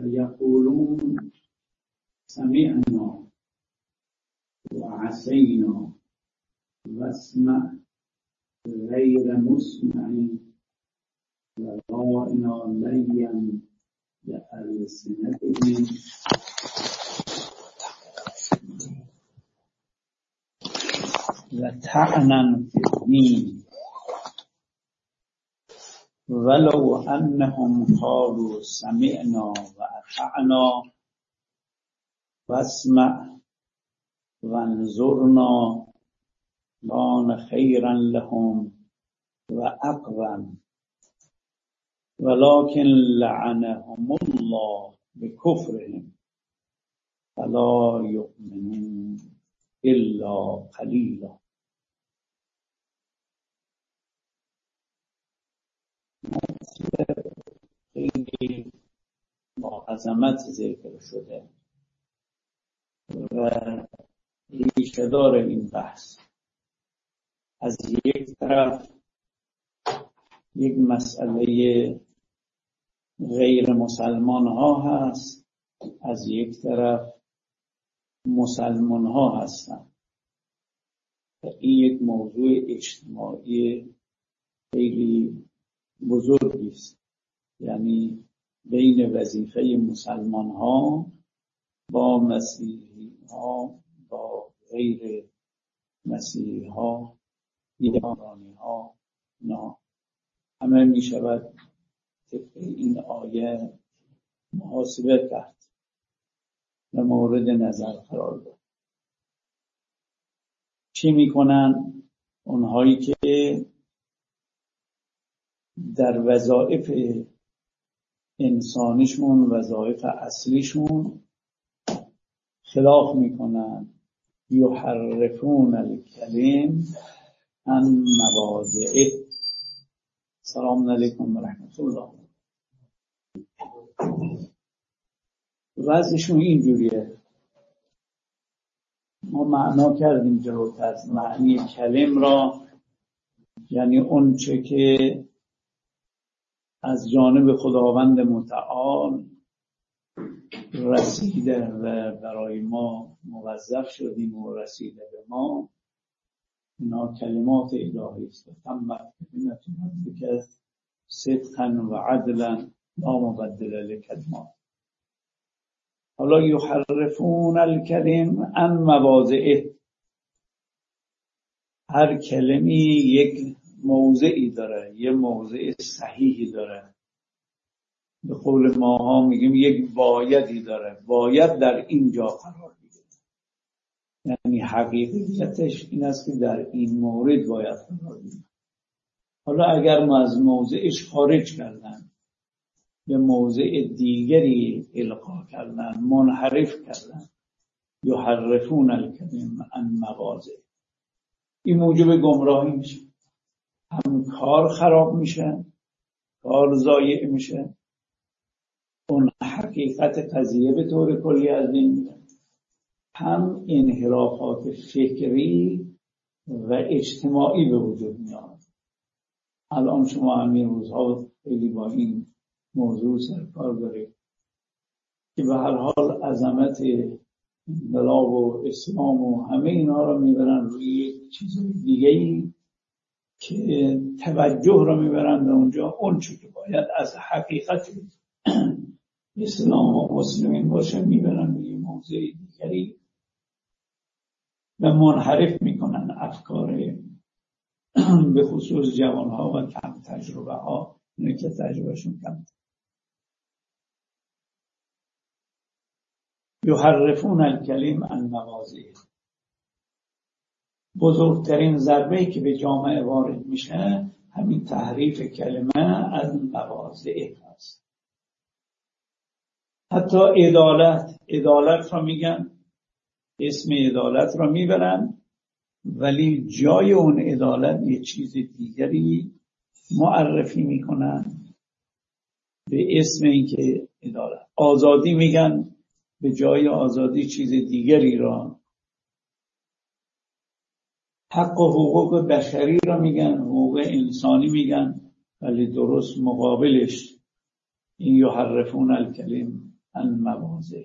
یقولون سمعنا و عصینا واسمع غیر مسمع و راعنا لیم بألسنتهم و طعنا فی الدین ولو انهم قالوا سمعنا و اطعنا واسمع وانظرنا كان خيرا لهم وأقوم ولكن لعنهم الله بكفرهم فلا يؤمنون إلا قليلا. خیلی با عظمت ذکر شده و ریشه‌دار این بحث از یک طرف یک مسئله غیر مسلمان ها هست، از یک طرف مسلمان ها هستن و این یک موضوع اجتماعی خیلی بزرگی است، یعنی بین وظیفه مسلمان ها با مسیحی ها با غیر مسیحی ها ایرانی ها نه همه می شود این آیه محاسبه کرد و مورد نظر قرار داد. چی می کنن اونهایی که در وظایف انسانیشون وظایف اصلیشون خلاف می کنن؟ یحرفون الکلم عن مواضعه. سلام علیکم و رحمت الله. وضعشون اینجوریه. ما معنا کردیم جلوتر معنی کلم را، یعنی اون چه که از جانب خداوند متعال رسیده و برای ما موظف شدیم و رسیده به ما، اینا کلمات الهی است. تمت کلمت ربک صدقا و عدلا لا مبدل لکلمات. حالا یحرفون الکلم عن مواضعه. هر کلمی یک موضعی داره، یه موضع صحیحی داره. به قول ماها میگیم یک بایدی داره، باید در اینجا قرار بگیره. یعنی حقیقیتش این است که در این مورد باید قرار بگیره. حالا اگر ما از موضعش خارج کردن به موضع دیگری القا کردن، منحرف کردن، یحرفون الکلم عن مواضع، این موجب گمراهی میشه. هم کار خراب میشه، کار ضایع میشه، اون حقیقت قضیه به طور کلی از بین میره، هم انحرافات فکری و اجتماعی به وجود میاد. الان شما همین روزها خیلی با این موضوع سرکار دارید که به هر حال عظمت انقلاب و اسلام و همه اینا رو میبرن روی یک چیز دیگه‌ای که توجه رو میبرن به اونجا، اون چی که باید از حقیقت اسلام و مسلمین باشه میبرن روی موضوع دیگری و منحرف میکنن افکار به خصوص جوانها و کم تجربه ها، اینه که تجربهشون کم. یحرفون الکلم عن مواضعه. بزرگترین ضربه‌ای که به جامعه وارد میشه همین تحریف کلمه از مواضعه هست. حتی عدالت را میگن، اسم عدالت را میبرن ولی جای اون عدالت یه چیز دیگری معرفی میکنن به اسم اینکه عدالت. آزادی میگن، به جای آزادی چیز دیگری را. حق و حقوق بشری را میگن، حقوق انسانی میگن، ولی درست مقابلش این یحرفون الکلم مواضع.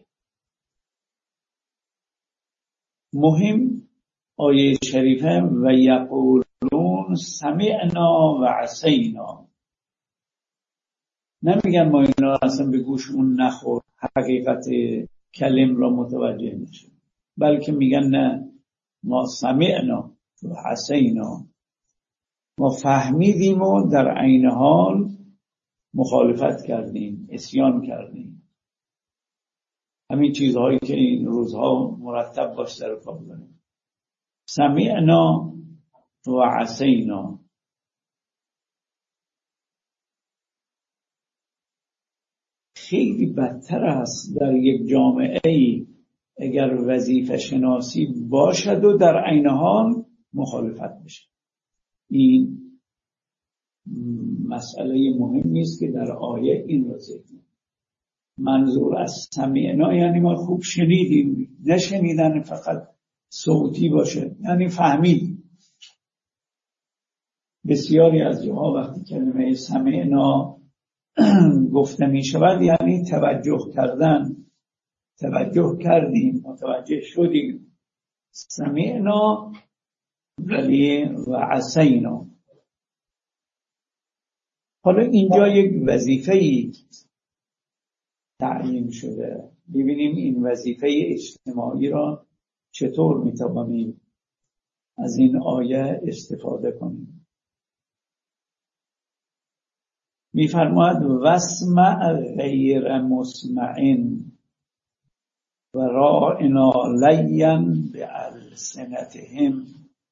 مهم آیه شریفه و یقولون سمعنا و عصینا، نمیگن ما اینا اصلا به گوشمون نخورد حقیقت کلم را متوجه نشد، بلکه میگن نه ما سمعنا و عصینا، ما فهمیدیم و در عین حال مخالفت کردیم، عصیان کردیم. همین چیزهایی که این روزها مرتب باش سر کار داریم. سمعنا و عصینا. خیلی بدتر است در یک جامعه ای اگر وظیفه شناسی باشد و در عین حال مخالفت بشه. این مسئله مهمی است که در آیه این را ذکر می‌کنه. منظور از سمعنا یعنی ما خوب شنیدیم، نشنیدن فقط صوتی باشه، یعنی فهمیدیم. بسیاری از جاها وقتی کلمه سمعنا گفته می شود یعنی توجه کردن، توجه کردیم، متوجه شدیم. سمعنا ولی و عصینا. حالا اینجا یک وظیفه‌ای تعیین شده. ببینیم این وظیفه اجتماعی را چطور میتوانیم از این آیه استفاده کنیم. میفرماید واسمع غیر مسمعن و راعنا لین بألسنتهم.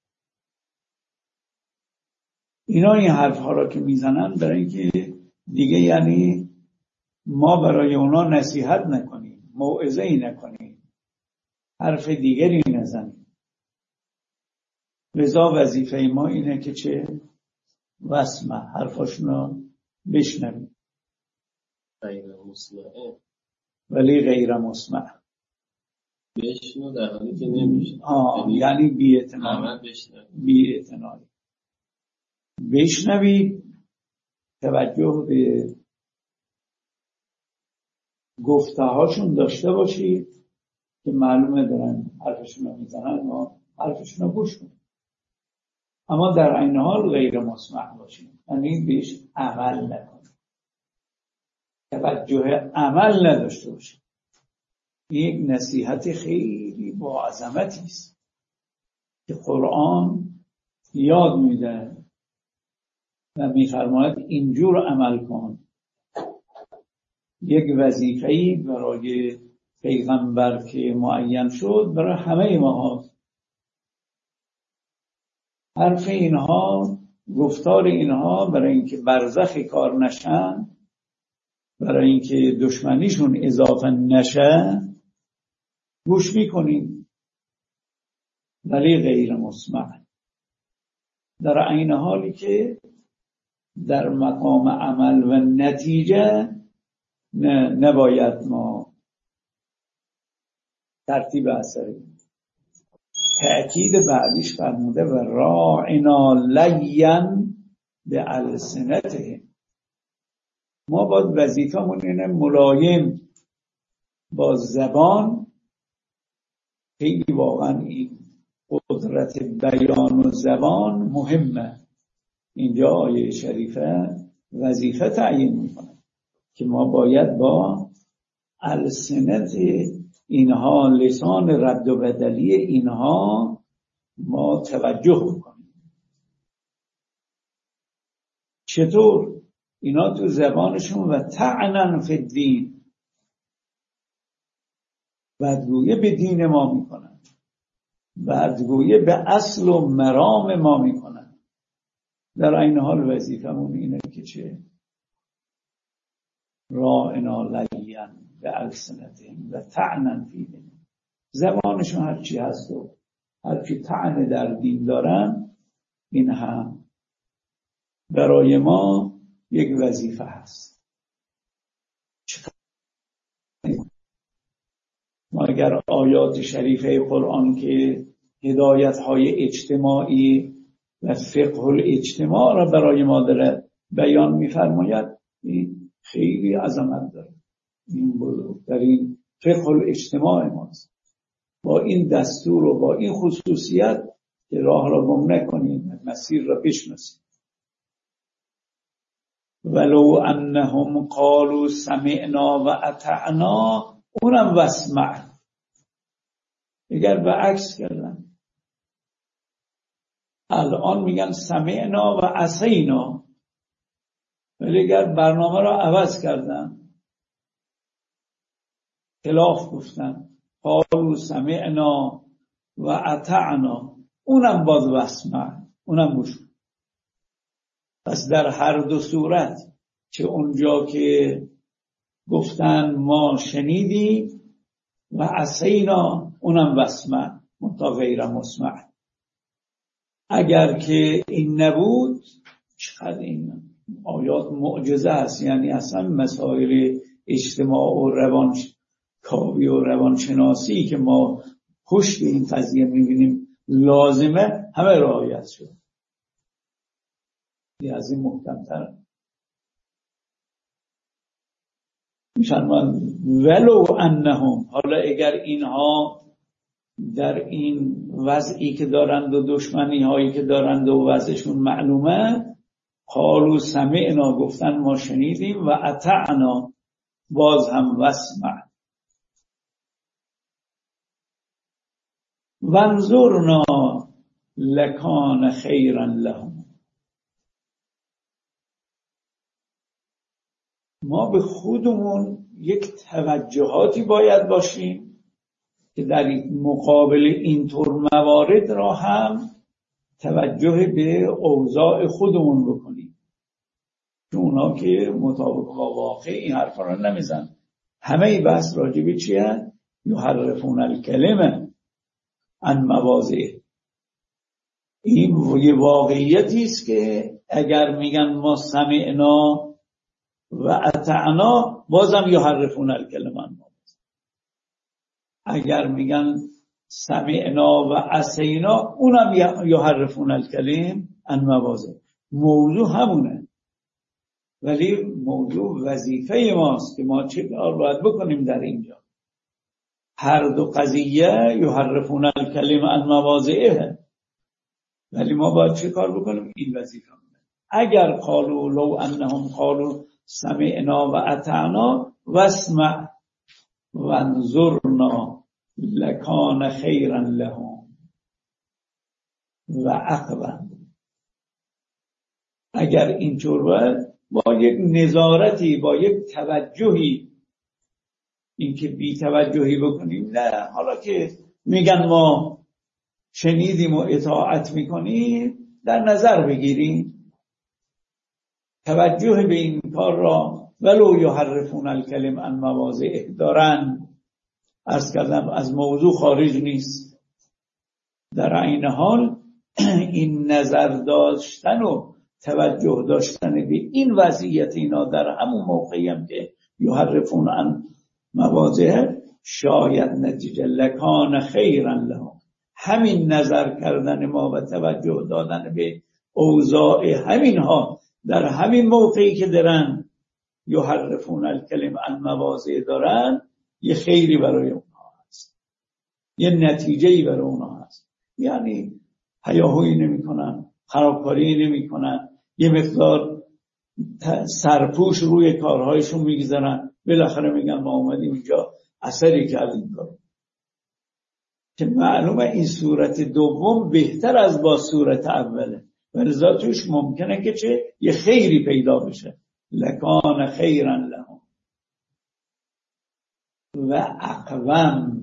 اینا این حرف ها را که میزنن برای اینکه دیگه یعنی ما برای اونا نصیحت نکنیم، موعظه ای نکنیم، حرف دیگری نزنیم. لذا وظیفه ما اینه که چه؟ واسمع، حرفاشون را بشنویم. غیر مسمعه ولی غیر مسمع. بشنو در حالی که نمیشه. یعنی بی اعتنایی. بشنوی، توجه به گفته هاشون داشته باشید که معلومه دارن حرفشون رو میزنن، ما حرفشون رو گوش کنیم، اما در عین حال غیر مسمع باشیم، یعنی بهش عمل نکنیم، توجه عمل نداشته باشیم. یک نصیحت خیلی با عظمتی است که قرآن یاد میده و میفرماید اینجور عمل کن. یک وظیفه‌ای برای پیغمبر که معین شد برای همه ما هست. حرف اینها، گفتار اینها برای اینکه برزخی کار نشن، برای اینکه دشمنیشون اضافه نشه، گوش میکنیم ولی غیر مسمع، در عین حالی که در مقام عمل و نتیجه نباید ما ترتیب اثریم. تأکید بعدیش فرموده و راعنا لین بألسنتهم. ما باید وظیفمون اینه ملایم با زبان. خیلی واقعا این قدرت بیان و زبان مهمه. اینجا آیه شریفه وظیفه تعیین میکنه که ما باید با السنت اینها، لسان رد و بدلی اینها ما توجه کنیم. چطور؟ اینا تو زبانشون و طعنن فی الدین، بدگویی به دین ما میکنن، بدگویی به اصل و مرام ما میکنن. در این حال وظیفمون اینه که چه؟ راعنا لین بألسنتهم و طعنا فی دین. زبانشون هرچی هست و هرچی طعن در دین دارن، این هم برای ما یک وظیفه هست. ما اگر آیات شریفه قرآن که هدایت‌های اجتماعی و فقه الاجتماع را برای ما داره بیان می‌فرماید، این خیلی عظمت داره. این بزرگترین فقه الاجتماع ماست. با این دستور و با این خصوصیت که راه را گم نکنید، مسیر را بشناسید. ولو انهم قالوا سمعنا و اطعنا، اونم واسمع. اگر به عکس کردن، الان میگن سمعنا و عصینا، ولی اگر برنامه را عوض کردن، خلاف گفتن، قالوا سمعنا و اطعنا، اونم باز واسمع، اونم گوش. پس در هر دو صورت، چه اونجا که گفتن ما شنیدیم و عصینا، اونم واسمع منتها غیر مسمع. اگر که این نبود، چقدر این آیات معجزه هست. یعنی اصلا مسائل اجتماع و روانکاوی و روانشناسی که ما پشت این قضیه میبینیم لازمه، همه رعایت شد. یه از این محکم‌تر میشن. ولو انهم، حالا اگر اینها در این وضعی که دارند و دشمنی هایی که دارند و وضعشون معلومه، قالوا سمعنا، گفتن ما شنیدیم، و اطعنا، باز هم واسمع، وانظرنا لکان خیرا لهم. ما به خودمون یک توجهاتی باید باشیم که در مقابل اینطور موارد را هم توجه به اوضاع خودمون بکنیم، که اونا که مطابق با واقع این حرفا را نمیزن. همه بحث راجبی چیه؟ یحرفون الکلمه عن مواضعه. این یه واقعیتی است که اگر میگن ما سمعنا و اطعنا، بازم یحرفون الکلمه عن مواضعه. اگر میگن سمعنا و عصینا، اونم یحرفون الکلم عن مواضعه. موضوع همونه، ولی موضوع وظیفه ماست که ما چه کار باید بکنیم در اینجا. هر دو قضیه یحرفون الکلم عن مواضعه، ولی ما باید چه کار بکنیم؟ این وظیفه مونه. اگر قالوا لو انهم قالوا سمعنا و اطعنا واسمع وانظرنا لکان خیرا لهم و اقوم، اگر اینطور بود، با یک نظارتی، با یک توجهی، این که بی توجهی بکنیم نه، حالا که میگن ما شنیدیم و اطاعت میکنیم، در نظر بگیریم توجه به این کار را. ولو یحرفون الکلم عن مواضعه دارن، عرض کردم از موضوع خارج نیست. در عین حال این نظر داشتن و توجه داشتن به این وضعیت اینا در همون موقعی هم که یحرفون عن مواضعه، شاید نتیجه لکان خیرا لهم، همین نظر کردن ما و توجه دادن به اوضاع همینها در همین موقعی که دارن یحرفون الکلم عن مواضعه دارن، یه خیری برای اونها هست، یه نتیجه‌ای برای اونها هست. یعنی هیاهویی نمی کنن، خرابکاری نمی کنن، یه مقدار سرپوش روی کارهایشون میگذارن، بالاخره میگن ما اومدیم اینجا اثری کردیم کارو. که معلومه این صورت دوم بهتر از با صورت اوله، ولذا توش ممکنه که چه یه خیری پیدا بشه. لکان خیرا لهم و اقوم،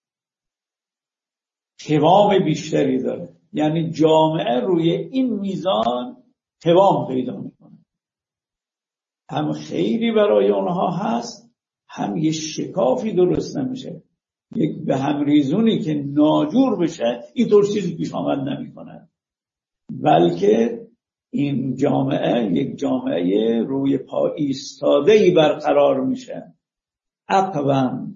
قوام بیشتری داره. یعنی جامعه روی این میزان قوام پیدا میکنه، هم خیری برای اونها هست، هم یه شکافی درست نمیشه، یک به هم ریزونی که ناجور بشه، اینطور چیزی پیش آمد نمیکنه، بلکه این جامعه یک جامعه روی پا ایستاده‌ای برقرار میشه. اقوم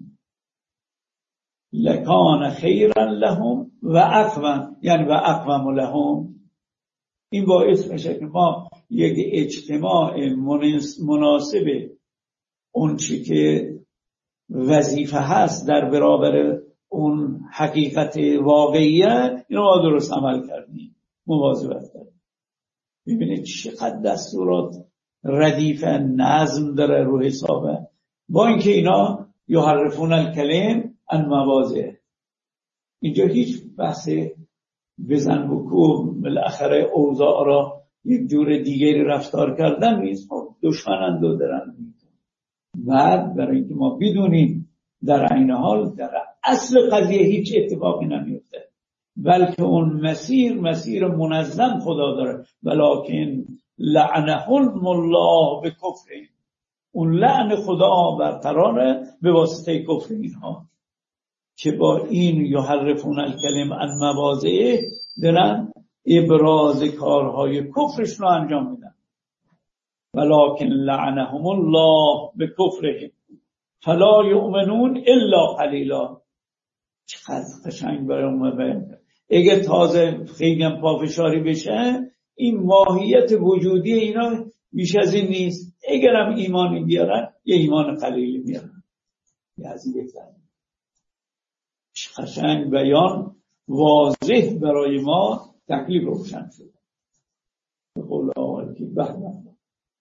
لکان خیرا لهم و اقوم، یعنی و اقوم لهم. این باعث میشه که ما یک اجتماع مناسب اون چی که وظیفه هست در برابر اون حقیقت واقعیه، اینو ما درست عمل کردیم، مواظبت کردیم. ببینید چقدر دستورات ردیف نظم داره رو حسابه، با اینکه اینا یحرفون الکلم عن مواضعه. اینجا هیچ بحث بزن بکو بالاخره اوضاع را یک جور دیگری رفتار کردن نیست. دشمنند و دارن. بعد برای اینکه ما بدونیم در عین حال در اصل قضیه هیچ اتفاقی نمیفته، بلکه اون مسیر منظم خدا داره. ولکن لعنهم الله بکفر، اون لعن خدا برقراره به واسطه کفر اینها که با این یحرفون الکلم عن مواضعه دارن ابراز کارهای کفرش رو انجام میدن. ولکن لعنهم الله بکفرهم فلا یؤمنون الا قلیلا. چقدر قشنگ برای اون بیان. اگه تازه خیلی پافشاری بشه، این ماهیت وجودی اینا بیش از این نیست. اگرم ایمانی بیارن یه ایمان قلیلی بیارن. یه از این بگذارن. قشنگ بیان واضح برای ما تکلیف روشن شده. به قول آقای که بهمن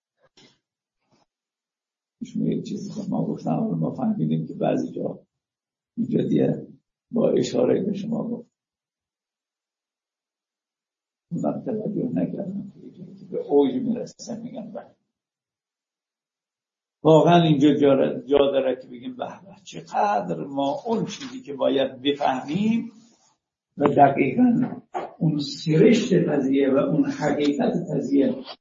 یه چیزی که ما گفتم ما فهمیدیم که بعضی جا اینجا دیگه با اشاره به شما گفت من توجه نکردم که به اوج میرسه میگن بله. واقعا اینجا جا داره که بگیم به چقدر ما اون چیزی که باید بفهمیم و دقیقاً اون سرشت قضیه و اون حقیقت قضیه